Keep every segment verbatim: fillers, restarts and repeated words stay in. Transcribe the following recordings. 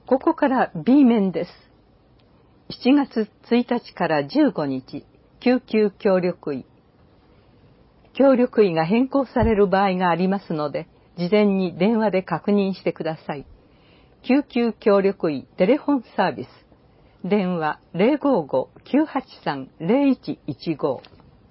ここから B 面です。しちがつついたちからじゅうごにち、救急協力医。協力医が変更される場合がありますので、事前に電話で確認してください。救急協力医テレフォンサービス。電話 ゼロごーごーきゅうはちさんゼロいちいちご。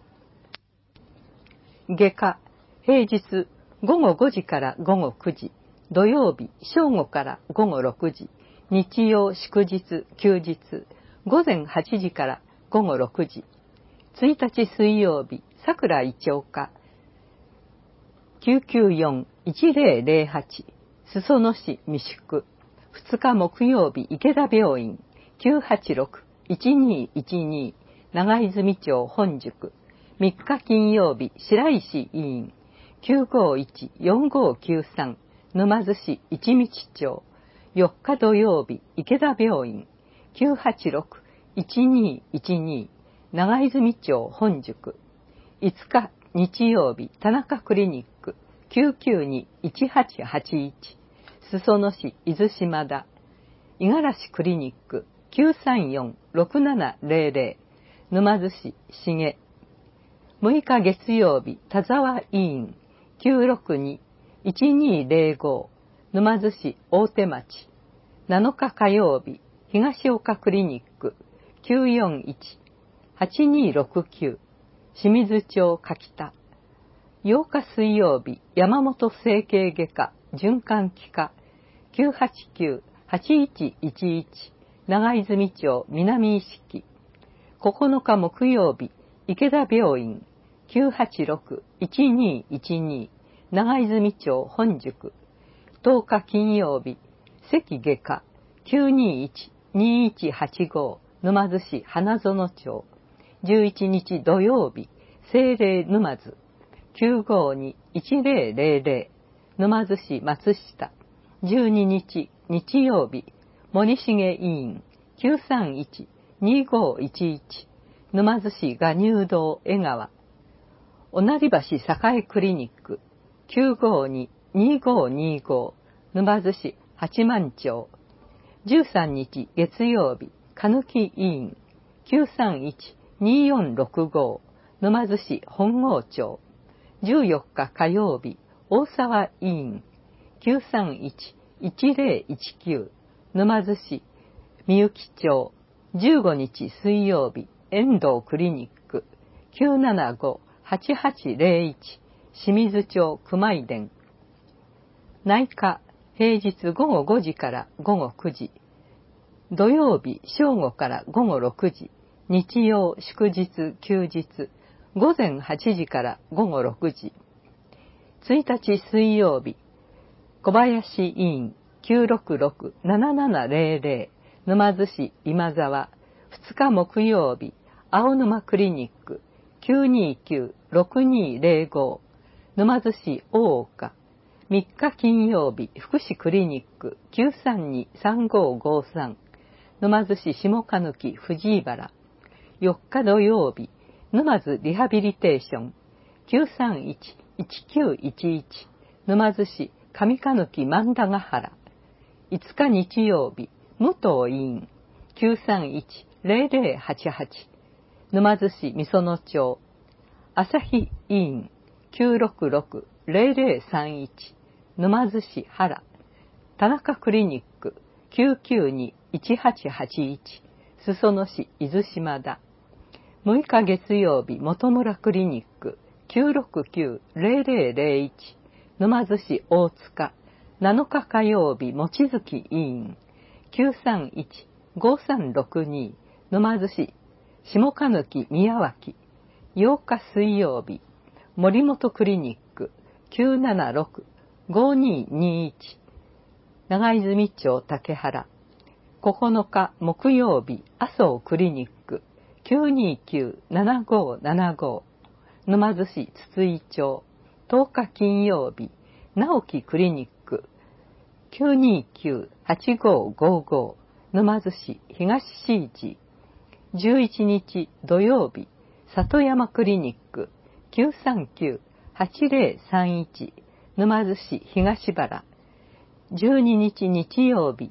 外科、平日ごごごじからごごくじ、土曜日正午からごごろくじ、日曜祝日休日午前はちじからごごろくじ。ついたち水曜日桜井町科 きゅうきゅうよんいちゼロゼロはち、裾野市三宿。ふつか木曜日池田病院 きゅうはちろくいちにいちに、長泉町本宿。みっか金曜日白石医院 きゅうごいちよんごきゅうさん、沼津市一道町。よっか土曜日池田病院 きゅうはちろくいちにいちに、長泉町本宿。いつか日曜日田中クリニック きゅうきゅうにいちはちはちいち、裾野市伊豆島田。五十嵐クリニック きゅうさんよんろくななゼロゼロ、沼津市重。むいか月曜日田沢医院 きゅうろくにいちにゼロご、沼津市大手町。なのか火曜日東岡クリニック きゅうよんいちはちにろくきゅう、清水町柿田。ようか水曜日山本整形外科循環器科 きゅうはちきゅうはちいちいちいち、長泉町南意識。ここのか木曜日池田病院 きゅうはちろくいちにいちに、長泉町本宿。とおか金曜日関外科 きゅうにいちにいちはちご、沼津市花園町。じゅういちにち土曜日聖霊沼津 きゅうごにいちゼロゼロゼロ、沼津市松下。じゅうににち日曜日森重医院 きゅうさんいちにごいちいち、沼津市賀入堂江川。御成橋栄クリニック きゅうごににごにご、沼津市八幡町。じゅうさんにち月曜日鹿木医院 きゅうさんいちによんろくご、沼津市本郷町。じゅうよっか火曜日大沢医院 きゅうさんいちいちゼロいちきゅう、沼津市みゆき町。じゅうごにち水曜日遠藤クリニック きゅうななごはちはちゼロいち、清水町熊井田。内科、平日ごごごじからごごくじ、土曜日正午からごごろくじ、日曜祝日休日午前はちじからごごろくじ。ついたち水曜日小林医院 きゅうろくろくななななゼロゼロ、沼津市今沢。ふつか木曜日青沼クリニック きゅうにきゅうろくにゼロご、沼津市大岡。みっか金曜日福祉クリニック きゅうさんにさんごごさん、沼津市下鹿貫藤井原。よっか土曜日沼津リハビリテーション きゅうさんいちいちきゅういちいち、沼津市上鹿貫万田ヶ原。いつか日曜日武藤医院 きゅうさんいちゼロゼロはちはち、沼津市美園町。朝日医院 きゅうろくろくゼロゼロさんいち、沼津市原。田中クリニック きゅうきゅうにいちはちはちいち、裾野市伊豆島田。むいか月曜日本村クリニック きゅうろくきゅうゼロゼロゼロいち、沼津市大塚。なのか火曜日望月医院 きゅうさんいちごさんろくに、沼津市下鹿貫宮脇。ようか水曜日森本クリニック きゅうななろくごににいち、長泉町竹原。ここのか木曜日麻生クリニック きゅうにきゅうななごななご、沼津市筒井町。とおか金曜日直樹クリニック きゅうにきゅうはちごごご、沼津市東市寺。じゅういちにち土曜日里山クリニック きゅうさんきゅうはちゼロさんいち、沼津市東原。じゅうににち日曜日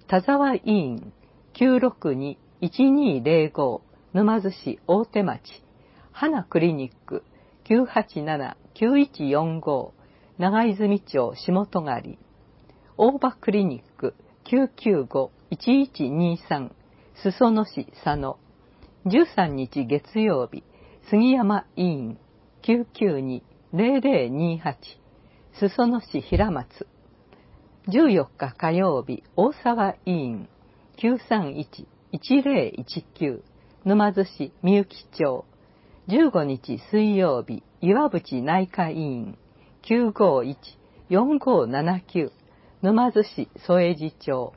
田沢医院 きゅうろくに いちにーぜろご 沼津市大手町、花クリニック きゅうはちなな きゅういちよんご 長泉町下戸狩、大場クリニック きゅうきゅうご いちいちにさん 裾野市佐野、じゅうさんにち月曜日、杉山医院 きゅうきゅうに ぜろぜろにはち 裾野市平松、じゅうよっか火曜日、大沢医院 きゅうさんいち いちぜろいちきゅう 沼津市みゆき町、じゅうごにち水曜日、岩淵内科医院 きゅうごいち よんごななきゅう 沼津市添地町、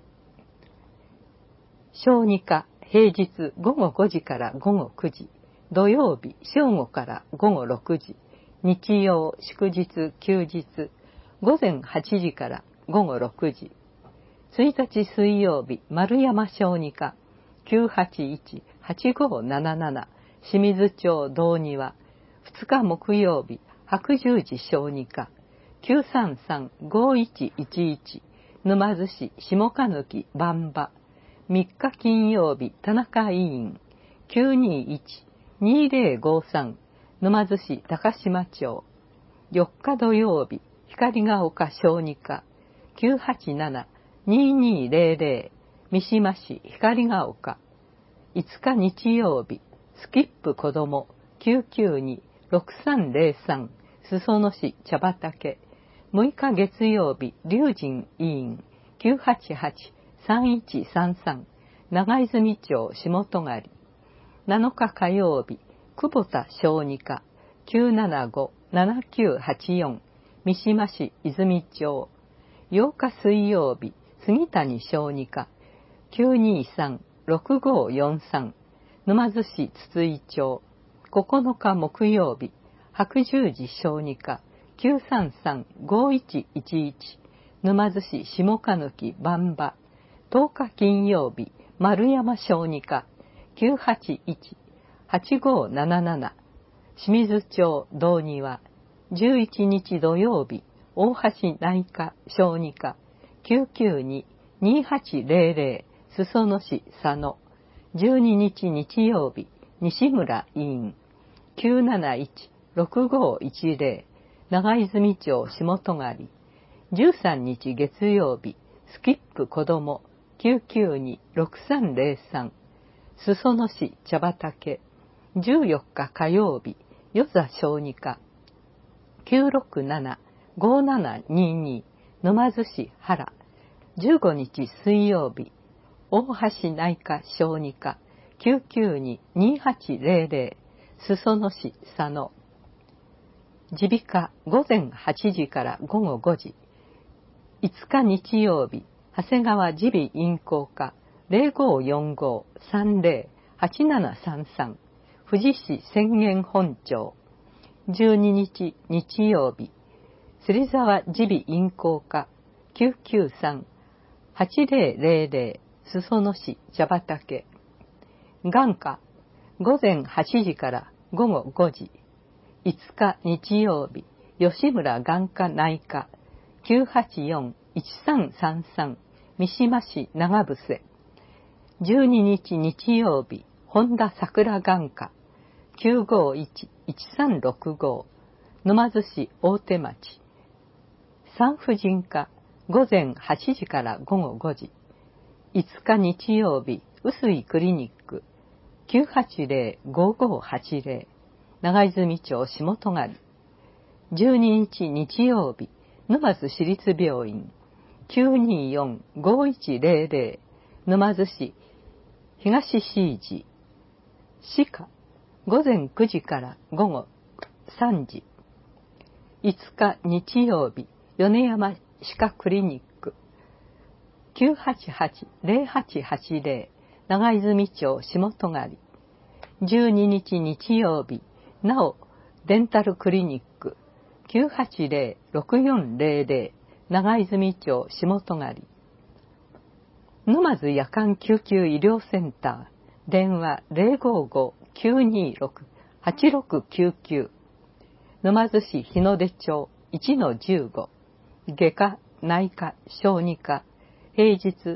小児科平日ごごごじからごごくじ、土曜日正午からごごろくじ、日曜祝日休日午前はちじからごごろくじ、ついたち水曜日丸山小児科 きゅうはちいち はちごなななな 清水町道庭、ふつか木曜日白十字小児科 きゅうさんさん ごいちいちいち 沼津市下鹿貫番場、みっか金曜日田中医院 きゅうにいち にぜろごさん 沼津市高島町、よっか土曜日光が丘小児科 きゅうはちなな ににぜろぜろ 三島市光が丘、いつか日曜日スキップ子ども きゅうきゅうに ろくさんぜろさん 裾野市茶畑、むいか月曜日龍神医院 きゅうはちはち さんいちさんさん 長泉町下戸狩、なのか火曜日久保田小児科 きゅうななご ななきゅうはちよん 三島市泉町、ようか水曜日杉谷小児科 きゅうにさん ろくごよんさん 沼津市筒井町、ここのか木曜日白十字小児科 きゅうさんさん ごいちいちいち 沼津市下鹿貫番場、とおか金曜日丸山小児科 きゅうはちいち はちごなななな 清水町道庭、じゅういちにち土曜日大橋内科小児科 きゅうきゅうに にはちぜろぜろ 裾野市佐野、じゅうににち日曜日西村医院 きゅうなないち ろくごいちぜろ 長泉町下戸狩、じゅうさんにち月曜日スキップ子ども きゅうきゅうに ろくさんぜろさん 裾野市茶畑、じゅうよっか火曜日与座小児科 きゅうろくなな ごななにに 沼津市原、じゅうごにち水曜日大橋内科小児科 きゅうきゅうに にはちぜろぜろ 裾野市佐野、耳鼻科午前はちじからごごごじ、いつか日曜日長谷川耳鼻咽喉科 ぜろごよんご さんぜろ はちななさんさん 富士市浅間本町、じゅうににち日曜日芹沢耳鼻咽喉科 きゅうきゅうさん はちぜろぜろぜろ 裾野市茶畑、眼科午前はちじからごごごじ、いつか日曜日吉村眼科内科 きゅうはちよん いちさんさんさん 三島市長伏、じゅうににち日曜日本田桜眼科 きゅうごいち いちさんろくご 沼津市大手町、産婦人科午前はちじからごごごじ、いつか日曜日臼井クリニック きゅうはちぜろ ごごはちぜろ 長泉町下戸狩、じゅうににち日曜日沼津市立病院 きゅうによん ごいちぜろぜろ 沼津市東市寺、歯科午前くじからごごさんじ、いつか日曜日米山歯科クリニック きゅうはちはち ぜろはちはちぜろ 長泉町下戸狩、じゅうににち日曜日なおデンタルクリニック きゅうはちぜろ ろくよんぜろぜろ 長泉町下戸狩、沼津夜間救急医療センター電話 ぜろごご きゅうにろく はちろくきゅうきゅう、沼津市日の出町 いちのじゅうご、外科内科小児科平日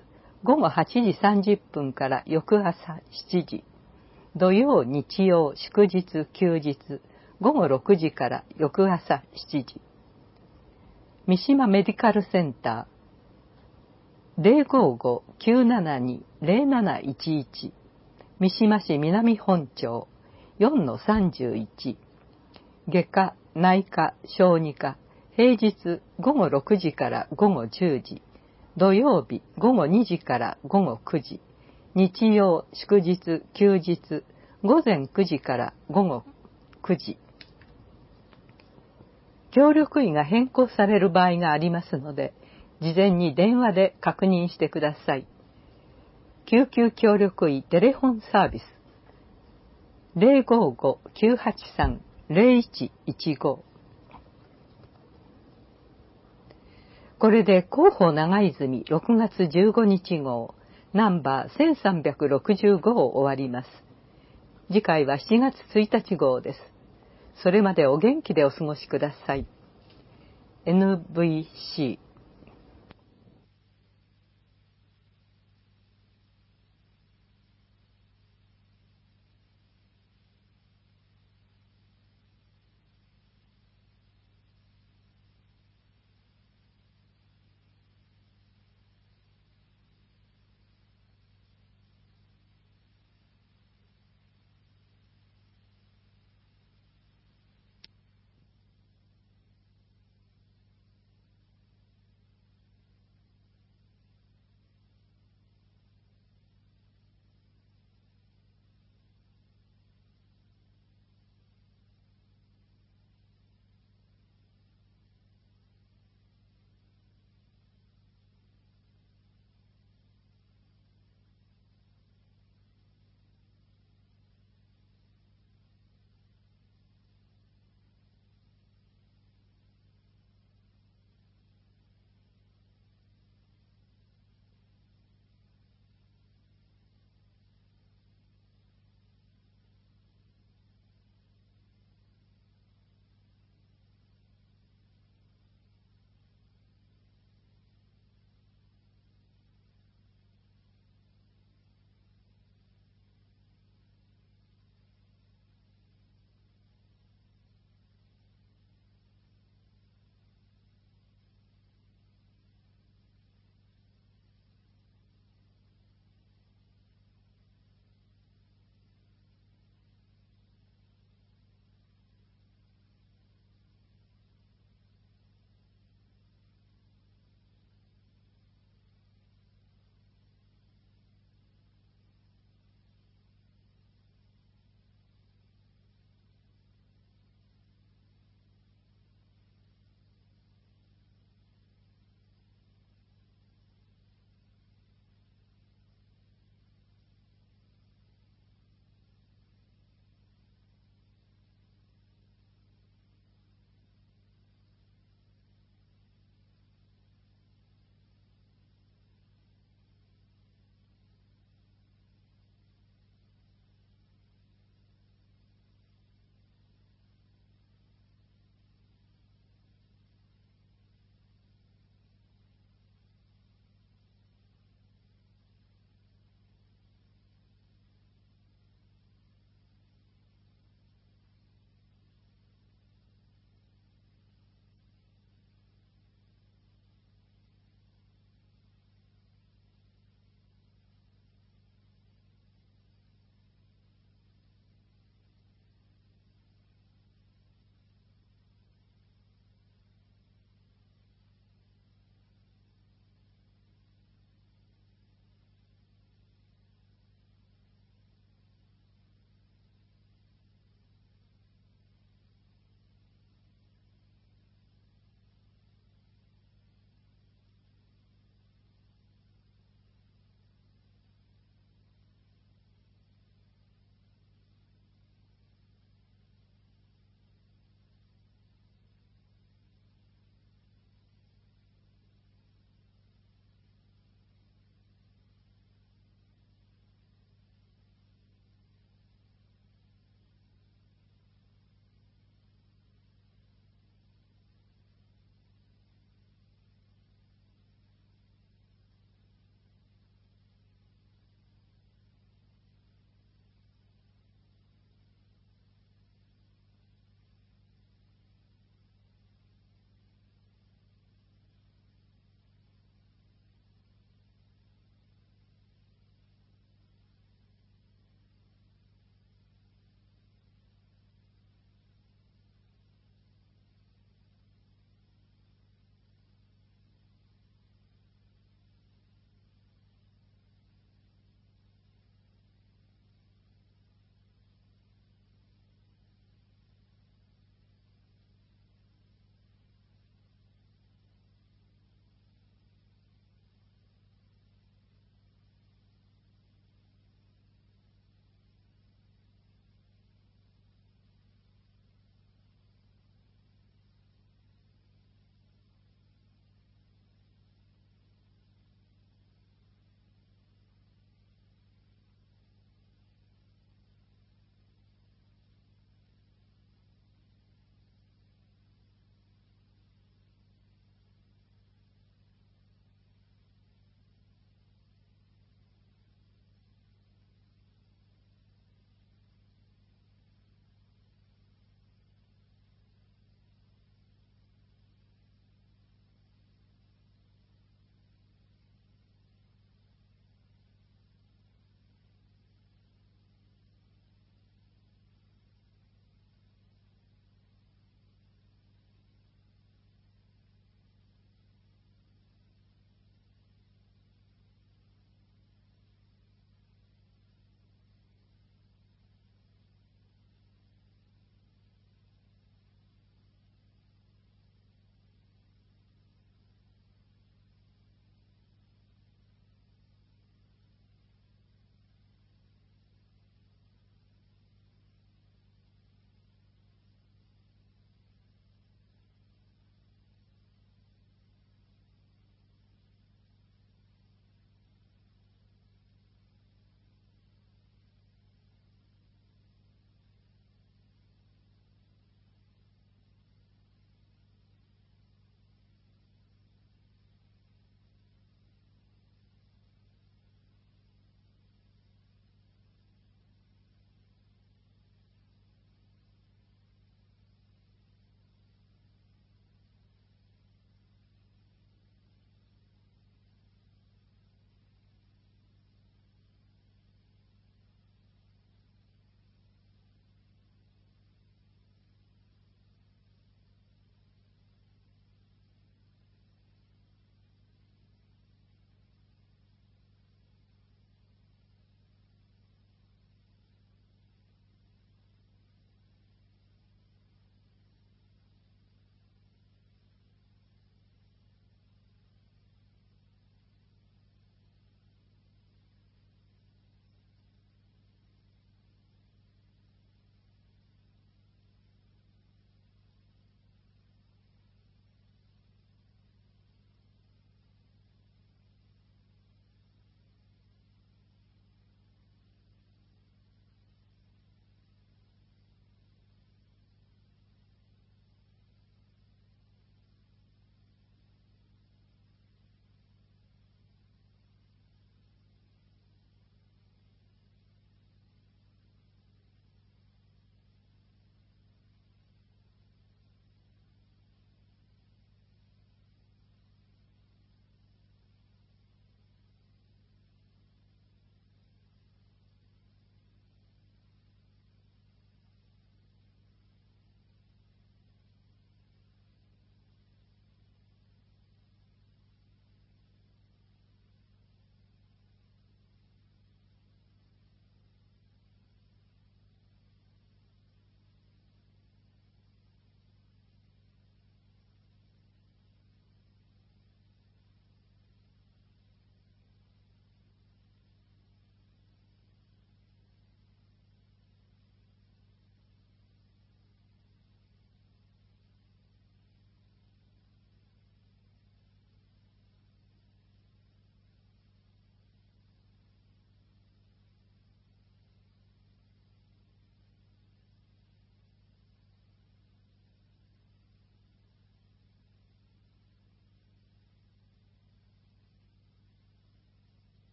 ごごはちじさんじゅっぷんから翌朝しちじ、土曜、日曜、祝日、休日、ごごろくじから翌朝しちじ。三島メディカルセンター ゼロごご きゅうななに ゼロなないちいち、三島市南本町 よんのさんじゅういち、外科、内科、小児科、平日ごごろくじからごごじゅうじ、土曜日ごごにじからごごくじ、日曜、祝日、休日、午前くじからごごくじ。協力医が変更される場合がありますので、事前に電話で確認してください。救急協力医テレフォンサービス ゼロごご きゅうはちさん ゼロいちいちご。これで広報長泉ろくがつじゅうごにち号ナンバーせんさんびゃくろくじゅうごを終わります。次回はしちがつついたち号です。それまでお元気でお過ごしください。エヌブイシー